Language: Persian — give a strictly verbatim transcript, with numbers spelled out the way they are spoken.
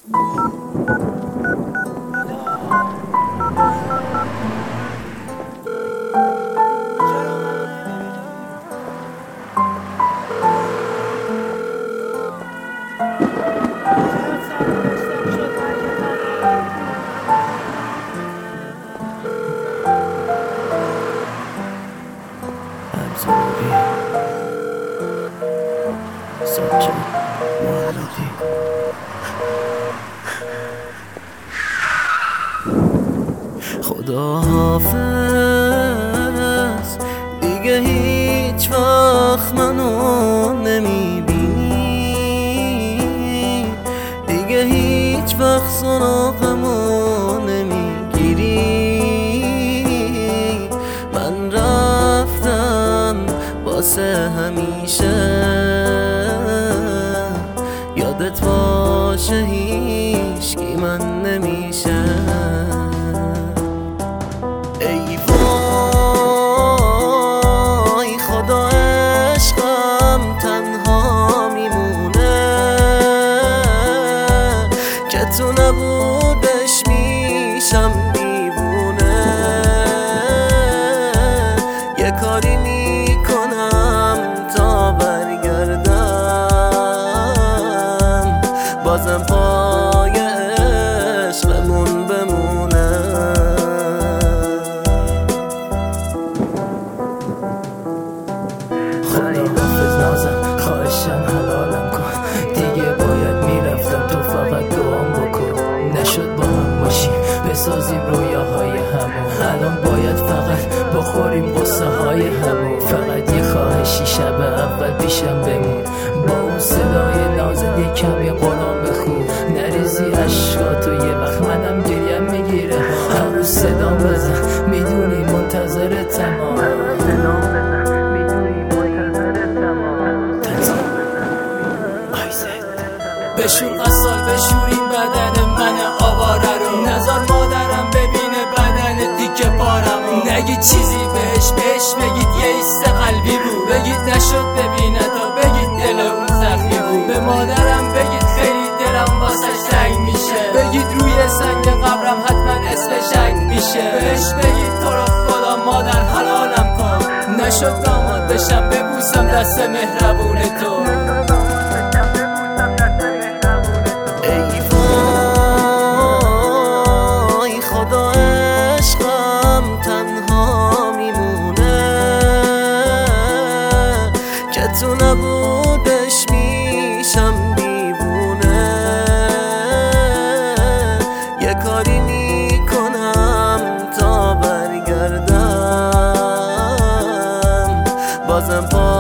خداحافظ، دیگه هیچ وقت منو نمیبینی، دیگه هیچ وقت سراغمو نمیگیری. من رفتم واسه همیشه، یادت باشه هیچکی من نمیشه. ای وای خدا عشقم تنها میمونه، که تو نبودش میشم دیوونه. یه کاری میکنم تا برگردم، بازم پای عشقمون بمونه. خداحافظ نازم، خواهشم حلالم کن، دیگه باید میرفتم، تو فقط دعام بکن. نشد با هم باشیم بسازیم رویاهای همون، الان باید فقط بخوریم قصه های همون. فقط یه خواهشی شب اول پیشم بمون، با اون صدای نازت یه کمی قرآن بخون. نریزی عشقاتو یه وقت منم گریم میگیره، هر روز صدام بزن میدونی منتظر تمام. بشور قصال بشورین بدن من آواره رو، نزار مادرم ببینه بدن دیگه پارمو. نگید چیزی بهش بهش بگید یه ایست قلبی بود، بگید نشد ببینه تا بگید دل اون زخمی بود. به مادرم بگید خیلی دلم واسه سنگ میشه، بگید روی سنگ قبرم حتما اسم شنگ میشه. بهش بگید تو رو خدا مادر حلالم کن، نشد داماد بشم ببوسم دست مهربون تو. تو نبودش میشم دیوونه. یه کاری میکنم تا برگردم، بازم پا